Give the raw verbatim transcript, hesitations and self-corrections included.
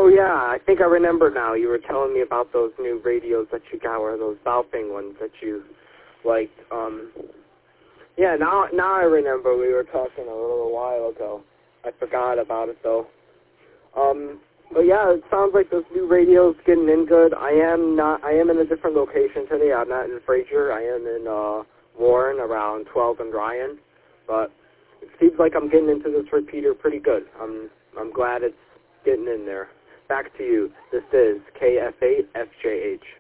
yeah, I think I remember now. You were telling me about those new radios that you got, or those Baofeng ones that you liked. Um, yeah, now now I remember. We were talking a little while ago. I forgot about it though. Um, but yeah, it sounds like this new radio's getting in good. I am not. I am in a different location today. I'm not in Fraser. I am in uh, Warren, around twelve and Ryan. But it seems like I'm getting into this repeater pretty good. I'm I'm glad it's getting in there. Back to you. This is K F eight F J H.